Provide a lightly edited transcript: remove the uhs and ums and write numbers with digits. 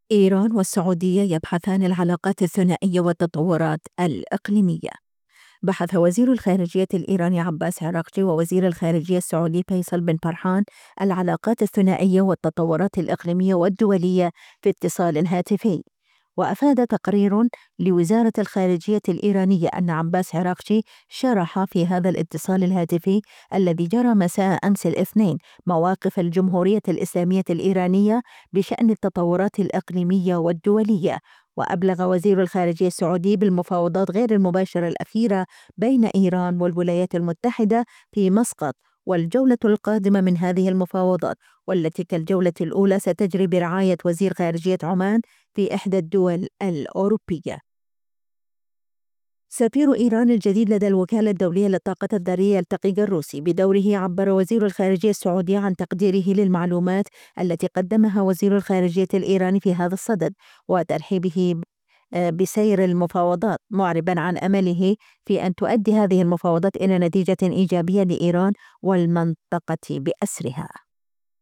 إيران والسعودية يبحثان العلاقات الثنائية والتطورات الإقليمية. بحث وزير الخارجية الإيراني عباس عراقجي ووزير الخارجية السعودي فيصل بن فرحان العلاقات الثنائية والتطورات الإقليمية والدولية في اتصال هاتفي. وأفاد تقرير لوزارة الخارجية الإيرانية أن عباس عراقجي شرح في هذا الاتصال الهاتفي الذي جرى مساء أمس الاثنين مواقف الجمهورية الإسلامية الإيرانية بشأن التطورات الإقليمية والدولية. وأبلغ وزير الخارجية السعودي بالمفاوضات غير المباشرة الأخيرة بين إيران والولايات المتحدة في مسقط، والجولة القادمة من هذه المفاوضات والتي كالجولة الأولى ستجري برعاية وزير خارجية عمان في إحدى الدول الأوروبية. سفير إيران الجديد لدى الوكالة الدولية للطاقة الذرية يلتقي الروسي. بدوره عبر وزير الخارجية السعودي عن تقديره للمعلومات التي قدمها وزير الخارجية الإيراني في هذا الصدد وترحيبه بسير المفاوضات، معربا عن أمله في أن تؤدي هذه المفاوضات إلى نتيجة إيجابية لإيران والمنطقة بأسرها.